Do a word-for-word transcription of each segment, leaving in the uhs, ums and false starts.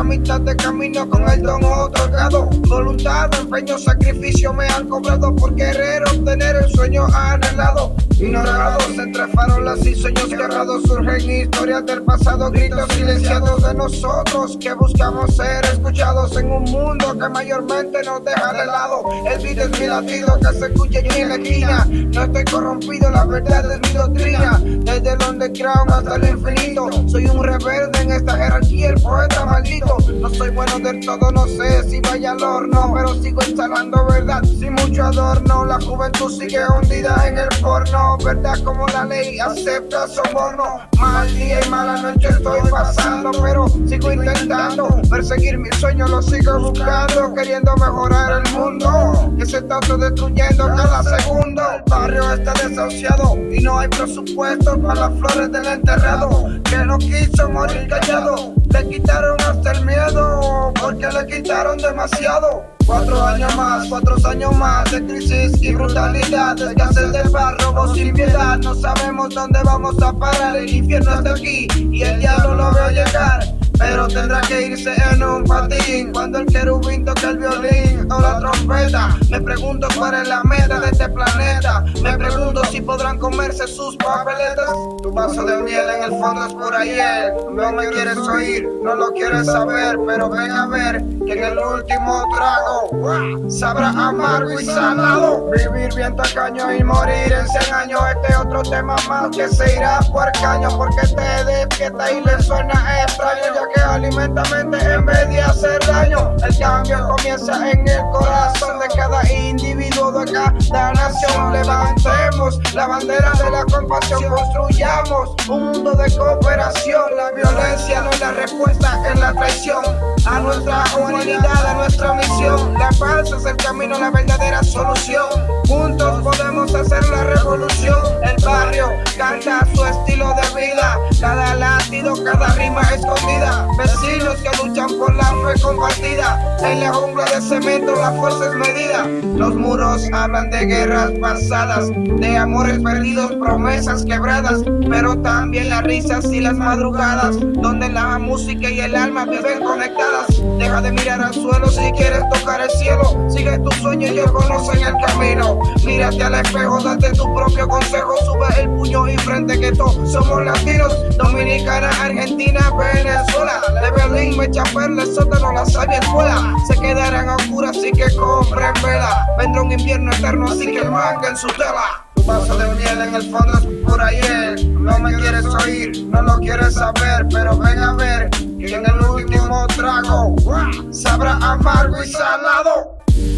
nuestra mitad de camino con el don otorgado. Voluntad, empeño, sacrificio me han cobrado por querer obtener el sueño anhelado. Ignorados entre farolas y sueños cerrados surgen historias del pasado, gritos silenciados de nosotros que buscamos ser escuchados en un mundo que mayormente nos deja de lado. El beat es mi latido que se escucha en la esquina. No estoy corrompido, la verdad es mi doctrina. Desde el underground hasta el infinito, soy un rebelde en esta jerarquía, el poeta maldito. No soy bueno del todo, no sé si vaya al horno, pero sigo instalando verdad sin mucho adorno. La juventud sigue hundida en el porno, verdad como la ley acepta soborno. Mal día y mala noche estoy pasando, pero sigo intentando perseguir mis sueños, los sigo buscando, queriendo mejorar el mundo que se está autodestruyendo cada segundo. El barrio está desahuciado y no hay presupuesto para las flores del enterrado, que no quiso morir callado. Le quitaron hasta el miedo porque le quitaron demasiado. Cuatro años más, cuatro años más de crisis y brutalidad, de escasez de paz, robo sin piedad. No sabemos dónde vamos a parar, el infierno está aquí y el diablo lo veo llegar, pero tendrá que irse en un patín cuando el querubín toque el violín o la trompeta. Me pregunto cuál es la meta de este planeta, me pregunto si podrán comerse sus papeletas. Tu vaso de miel en el fondo es por ayer, no me quieres oír, no lo quieres saber, pero ven a ver que en el último trago sabrá amargo y salado. Vivir bien tacaño y morir en cien años, este otro tema más que se irá por caño, porque te despierta y le suena extraño, ya que alimenta mente en vez de hacer daño. El cambio comienza en el corazón de cada individuo de cada nación. Levantemos la bandera de la compasión, construyamos un mundo de cooperación. La violencia no es la respuesta, es la traición a nuestra humanidad, a nuestra misión. La paz es el camino, la verdadera solución. Juntos podemos hacer la revolución. El barrio canta su estilo de vida, cada latido, cada rima escondida. Vecinos que luchan por la fe compartida, en la jungla de cemento la fuerza es medida. Los muros hablan de guerras pasadas, de amores perdidos, promesas quebradas, pero también las risas y las madrugadas, donde la música y el alma viven conectadas. Deja de mirar al suelo si quieres tocar el cielo, sigue tu sueño y yo conocen el camino. Mírate al espejo, date tu propio consejo, sube el puño y frente que todos somos latinos. Dominicana, Argentina, Venezuela, de Berlín, Mechaperle, sótano, la sabia escuela. Se quedarán oscuras así que compren vela, vendrá un invierno eterno así que manguen su tela. Tu vaso de miel en el fondo es por ayer, no me quieres oír, no lo quieres saber, pero ven a ver que en el último trago sabrá amargo y salado.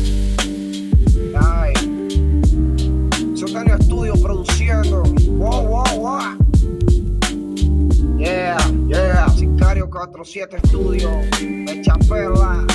Ay, Sótano Estudio produciendo. Wow, wow, wow. Yeah, yeah. Sicario cuatro siete Estudio, Mechaperla.